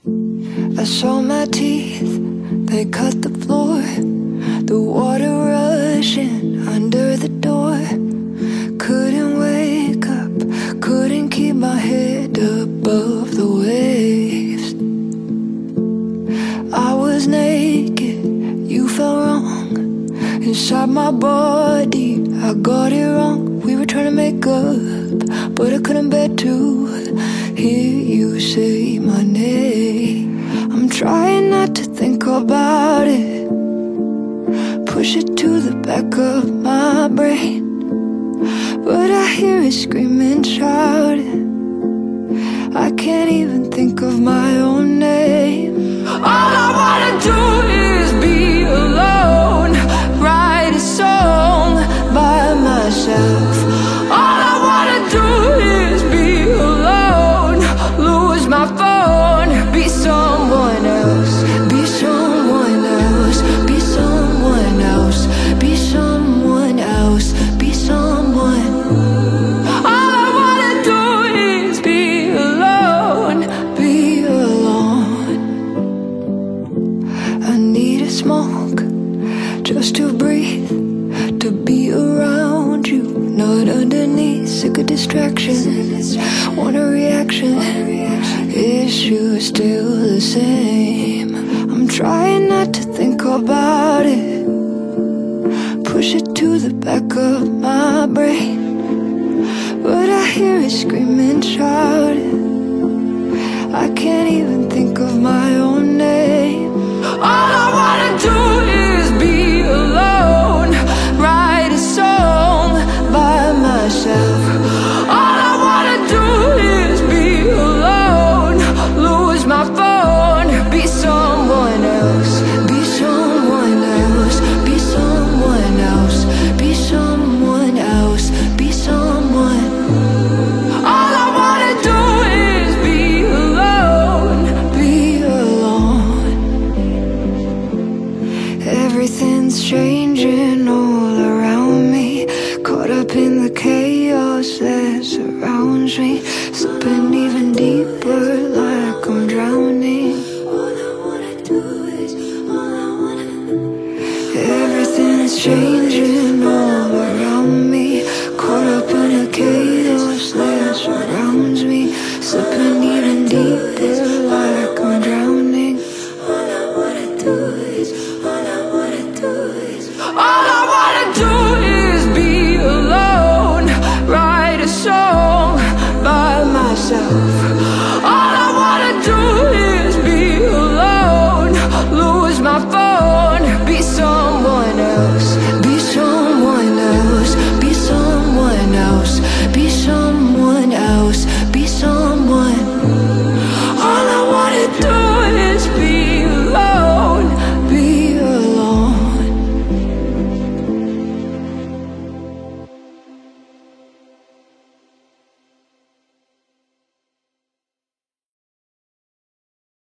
I saw my teeth, they cut the floor, the water rushing under the door. Couldn't wake up, couldn't keep my head above the waves. I was naked, you felt wrong. Inside my body, I got it wrong. We were trying to make up, but I couldn't bear to hear you say my name. I'm trying not to think about it, push it to the back of my brain, but I hear it screaming, shouting. I can't even think of my own name. All I wanna do is be alone, write a song by myself. All I wanna do is be alone, lose my phone, be someone else, be someone else, be someone else, be someone else, be someone. All I wanna do is be alone, be alone. I need a smoke just to breathe, to be around you, not underneath. Sick of distractions, want a reaction, issues still the same. I'm trying not to think about it, push it to the back of my brain, but I hear it screaming, shouting. I can't even think of my own name. All I wanna do is be alone, write a song by myself. All I wanna do is be alone, lose my phone, be someone else, be someone else, be someone else, be someone else, be someone. All I wanna do is be alone, be alone. Everything's changing all around me, caught up in the chaos that surrounds me, slipping even deeper like I'm drowning. All I wanna do is, all I wanna. Everything's changing all around me, caught up in the chaos that surrounds me, slipping even deeper like I'm drowning. All I wanna do is, all I wanna do is, all I wanna do is be alone, write a song by myself.